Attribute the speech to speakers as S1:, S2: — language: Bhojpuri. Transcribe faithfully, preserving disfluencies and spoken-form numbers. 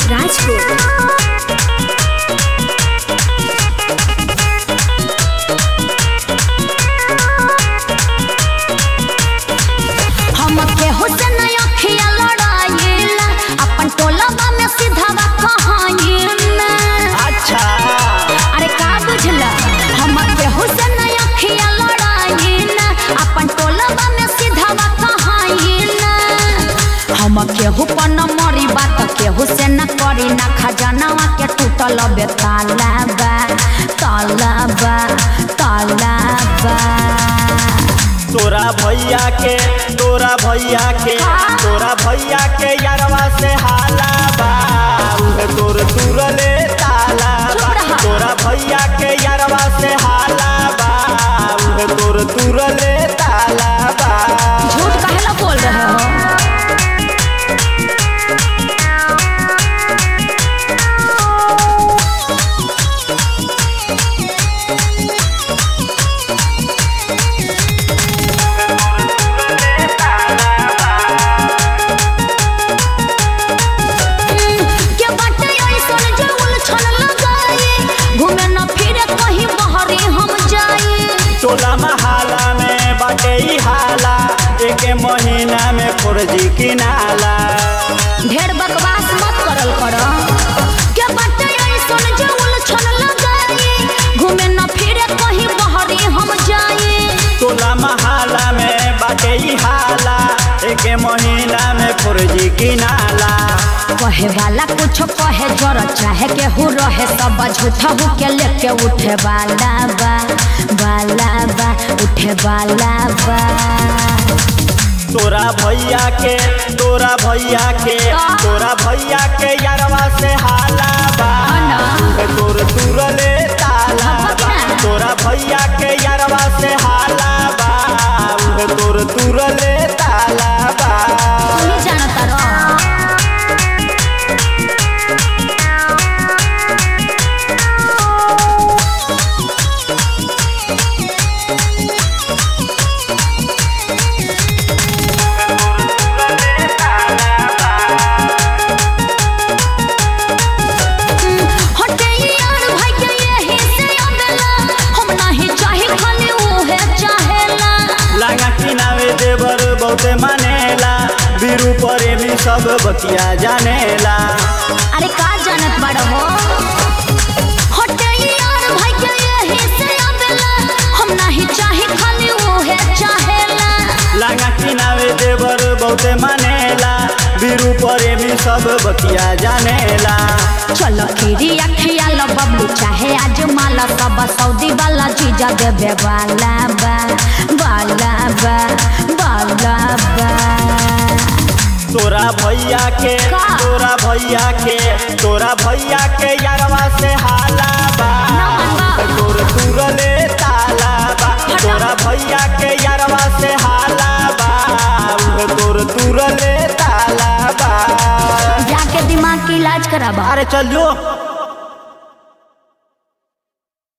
S1: राजकोट। हम केहू से नहीं अखिया लड़ाइला, अपन टोलबा में सीधावा कहाइला।
S2: अच्छा
S1: अरे का बुझला, हम केहू से नहीं अखिया लड़ाइला, अपन टोलबा में सीधावा कहाइला। हम केहू पर न मरी बात केहू से न करी ना, खजानावा के टूटल बे तालाबा तालाबा तालाबा।
S2: तोरा भैया के तोरा भैया के तोरा भैया के यारवा से हाला बा, उहे तोर तुरले ताला बा। तोरा भैया के यारवा से हाला बा, उहे तोर तुरले ताला बा।
S1: झूठ काहेला बोल रहे हो?
S2: टोला महाला में बाटे ई हाला, एक महीना में फौजी की नाला।
S1: ढेर बकवास मत करल करो, के बाटे ऐसन जे उलझन लगाई, घूमे न फिरे कहीं बहरी हम जाई।
S2: टोला महाला में बाटे ई हाला, एक महीना में फौजी की नाला।
S1: कहे वाला कुछ कहे जर चाहे केहू रहे, सब झूठा हो के लेके उठे वाला बा वाला बा उठे वाला बा।
S2: तोरा भैया के तोरा भैया के तोरा भैया के यारवा से हाला बा, तोर तुरले ताला बा। तोरा भैया के यारवा से हाला बा, तोर तुरले ताला बा।
S1: नहीं जानता रो
S2: बहुते मानेला, बीरू प्रेमी सब बतिया जानेला।
S1: अरे का जानत बड़ हो? हटे यार भाई के यही से आवेला, हम नहीं चाहे खाली ओहे चाहेला।
S2: लांगा किनावे देवर बहुते मानेला, बीरू प्रेमी सब बतिया जानेला।
S1: चलो खीरी अखिया लो बबलू चाहे आज माला, सब सऊदी वाला जीजा देवे वाला बा वाला बा वाला बा।
S2: तोरा भैया के तोरा भैया के तोरा भैया के यारवा से हाला बा, तोर तुरले ताला बा। तोरा भैया के यारवा से हाला बा, तोर तुरले ताला बा।
S1: जाके दिमाग की इलाज कराबा।
S2: अरे चल जो।